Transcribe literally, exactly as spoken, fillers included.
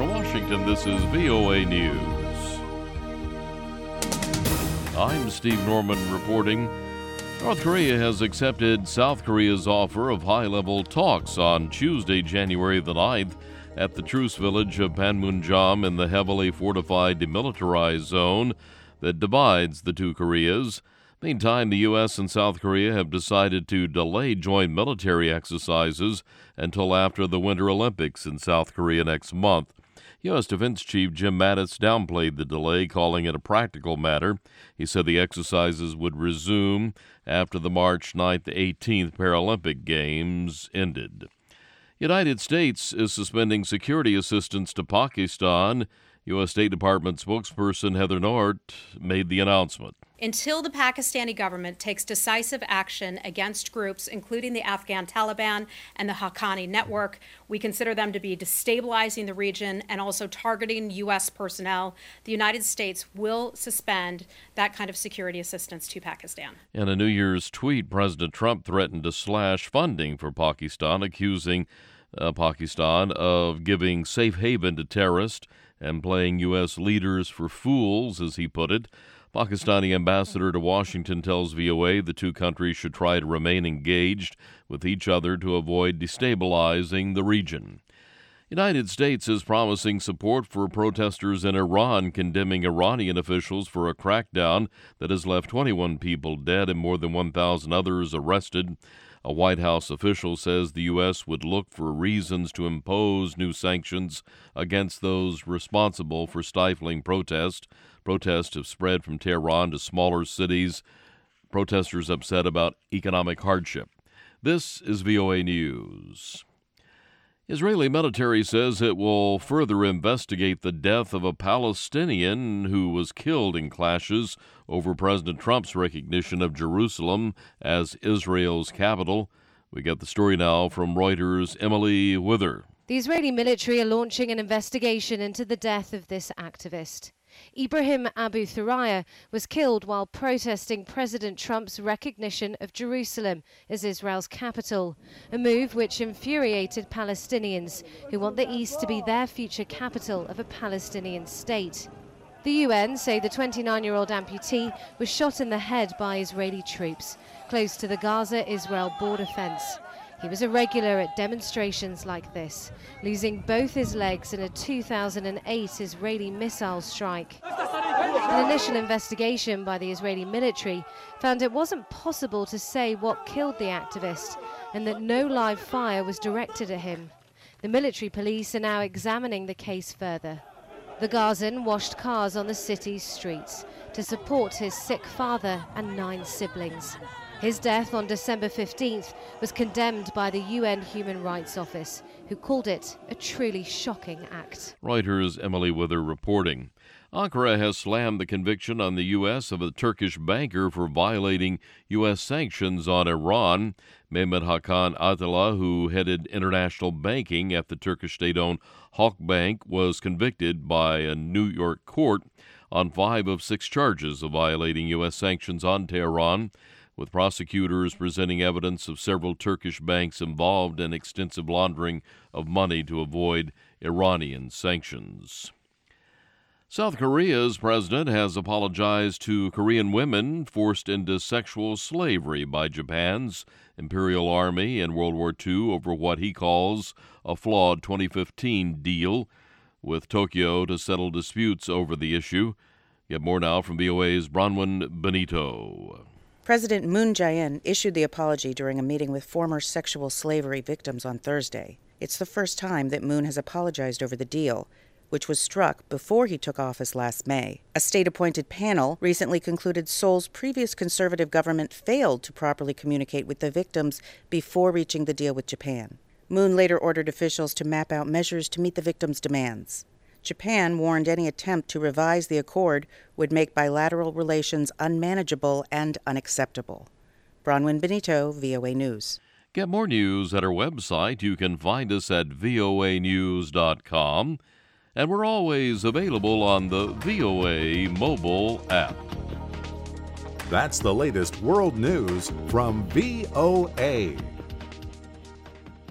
From Washington, this is V O A News. I'm Steve Norman reporting. North Korea has accepted South Korea's offer of high-level talks on Tuesday, January the ninth, at the truce village of Panmunjom in the heavily fortified demilitarized zone that divides the two Koreas. Meantime, the U S and South Korea have decided to delay joint military exercises until after the Winter Olympics in South Korea next month. U S. Defense Chief Jim Mattis downplayed the delay, calling it a practical matter. He said the exercises would resume after the March ninth to eighteenth Paralympic Games ended. United States is suspending security assistance to Pakistan. U S. State Department spokesperson Heather Nauert made the announcement. Until the Pakistani government takes decisive action against groups, including the Afghan Taliban and the Haqqani network, we consider them to be destabilizing the region and also targeting U S personnel. The United States will suspend that kind of security assistance to Pakistan. In a New Year's tweet, President Trump threatened to slash funding for Pakistan, accusing uh, Pakistan of giving safe haven to terrorists and playing U S leaders for fools, as he put it. Pakistani ambassador to Washington tells V O A the two countries should try to remain engaged with each other to avoid destabilizing the region. United States is promising support for protesters in Iran, condemning Iranian officials for a crackdown that has left twenty-one people dead and more than one thousand others arrested. A White House official says the U S would look for reasons to impose new sanctions against those responsible for stifling protest. Protests have spread from Tehran to smaller cities. Protesters upset about economic hardship. This is V O A News. Israeli military says it will further investigate the death of a Palestinian who was killed in clashes over President Trump's recognition of Jerusalem as Israel's capital. We get the story now from Reuters' Emily Wither. The Israeli military are launching an investigation into the death of this activist. Ibrahim Abu Thuraya was killed while protesting President Trump's recognition of Jerusalem as Israel's capital, a move which infuriated Palestinians who want the East to be their future capital of a Palestinian state. The U N say the twenty-nine-year-old amputee was shot in the head by Israeli troops close to the Gaza-Israel border fence. He was a regular at demonstrations like this, losing both his legs in a two thousand eight Israeli missile strike. An initial investigation by the Israeli military found it wasn't possible to say what killed the activist and that no live fire was directed at him. The military police are now examining the case further. The Gazan washed cars on the city's streets to support his sick father and nine siblings. His death on December fifteenth was condemned by the U N Human Rights Office, who called it a truly shocking act. Reuters' Emily Wither reporting. Ankara has slammed the conviction on the U S of a Turkish banker for violating U S sanctions on Iran. Mehmet Hakan Atilla, who headed international banking at the Turkish state-owned Halkbank, was convicted by a New York court on five of six charges of violating U S sanctions on Tehran, with prosecutors presenting evidence of several Turkish banks involved in extensive laundering of money to avoid Iranian sanctions. South Korea's president has apologized to Korean women forced into sexual slavery by Japan's Imperial Army in World War Two over what he calls a flawed twenty fifteen deal with Tokyo to settle disputes over the issue. Get more now from V O A's Bronwyn Benito. President Moon Jae-in issued the apology during a meeting with former sexual slavery victims on Thursday. It's the first time that Moon has apologized over the deal, which was struck before he took office last May. A state-appointed panel recently concluded Seoul's previous conservative government failed to properly communicate with the victims before reaching the deal with Japan. Moon later ordered officials to map out measures to meet the victims' demands. Japan warned any attempt to revise the accord would make bilateral relations unmanageable and unacceptable. Bronwyn Benito, V O A News. Get more news at our website. You can find us at V O A news dot com. And we're always available on the V O A mobile app. That's the latest world news from V O A.